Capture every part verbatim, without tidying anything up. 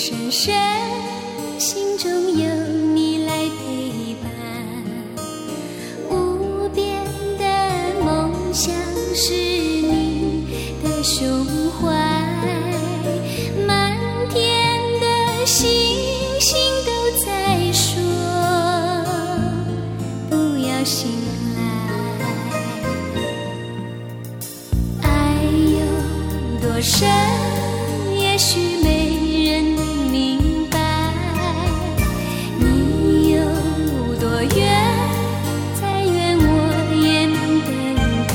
深深心中有你来陪伴，无边的梦想是你的胸怀，满天的星星都在说不要醒来，爱有多深也许没人明白，你有多远再远我也等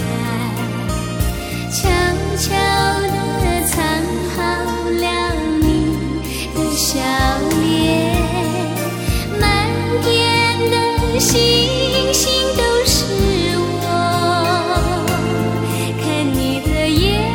待，悄悄地藏好了你的笑脸，满天的星星都是我看你的眼，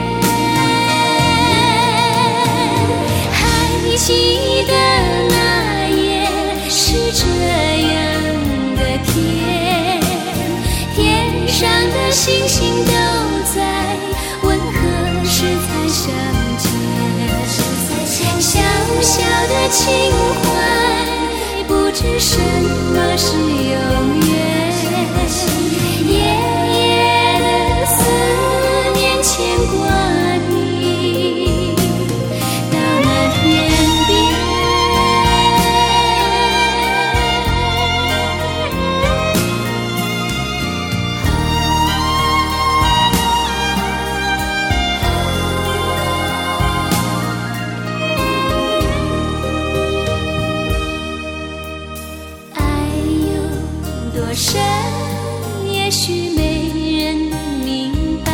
还记得那夜是这样的天，天上的星星都在问何时才相见，小小的情怀不知什么是永远，夜夜的思念牵挂你到那天边。爱有多深也许没人明白，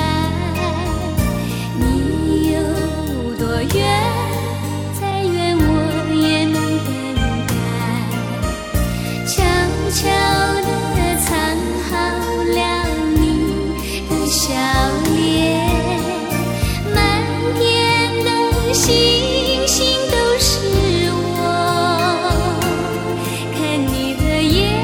你有多远再远我也等待，悄悄地藏好了你的笑脸，满天的星星都是我看你的眼，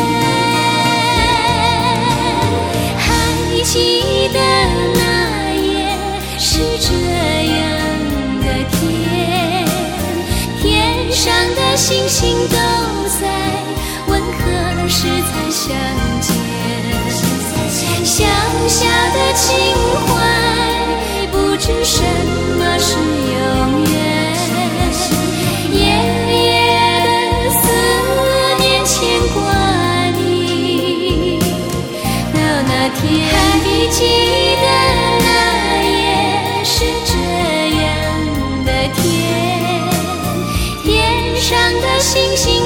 还记得那夜是这样的天，天上的星星都在问何时才相见，小小的情怀不知什么是永远，夜夜的思念牵挂你到那天，还记得那夜是这样的天，天上的星星